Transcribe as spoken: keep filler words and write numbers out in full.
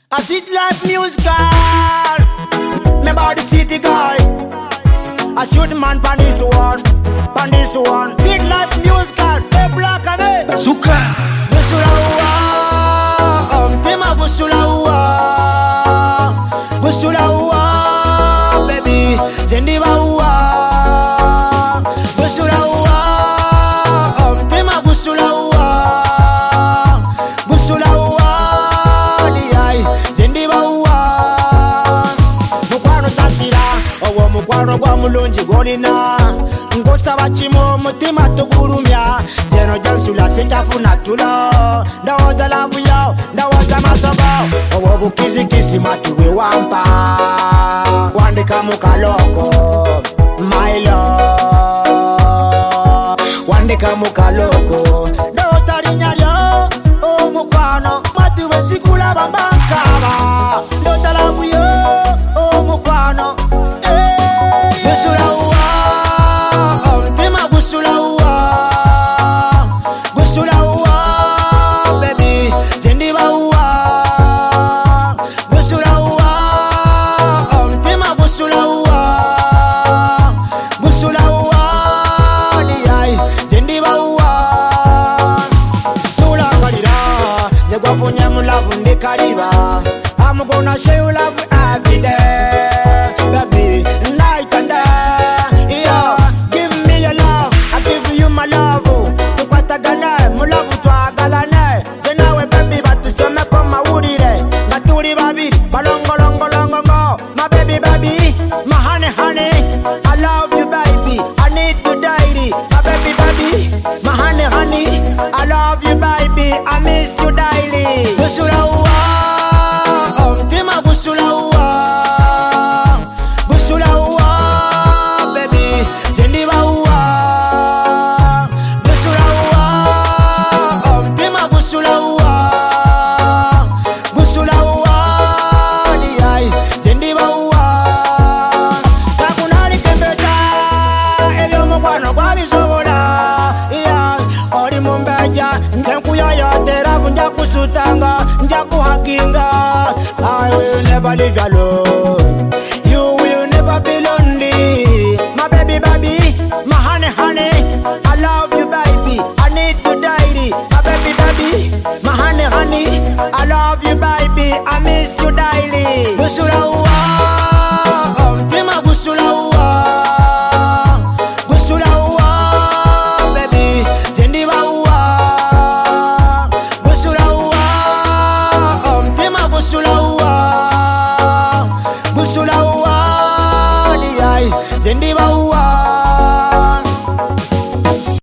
I sit life musical, me body city guy. I shoot man pan this one, pan this one. Sit life musical, me black and me Zuka Gusula uwa, um tema gusula uwa, gusula uwa, baby zendiba uwa, gusula uwa, um tema gusula uwa, gusula uwa. Mukwano gwa mulungi golina ngosaba kimo mutima tugulumya zeno jansula sikyafuna tulo ndowooza lavu yo ndowooza masobo obwo bukizikisi matubwe wampa wandika mu kaloko my love wandika mu kaloko ndotalinya lyo omukwano matubwe sikulaba bankaba ndota lavu yo omukwano. Gusula uwa, um tema gusula uwa, gusula uwa, baby zendiba uwa, gusula uwa, um tema gusula uwa, gusula uwa, diyai zendiba uwa. Tula kalira, zegwa funye mulavu ndikaliba. I'm gonna show you love every day, baby. My baby, baby, my honey, honey, I love you, baby. I need you daily. My baby, baby, my honey, honey, I love you, baby. I miss you daily. Gusula uwa, um tema gusula uwa, gusula uwa, baby, zendiba uwa, gusula uwa, um tema gusula uwa, gusula uwa. Nja kusutanga, nja kuhaginga. I will never leave you alone. You will never be lonely. My baby, baby, my honey, honey, I love you, baby. I need you daily. My baby, baby, my honey, honey, I love you, baby. I miss you daily. Gusula uwa, um tema gusula uwa, gusula uwa, baby zendiba uwa. Gusula uwa, gusula uwa, diyai zendiba uwa.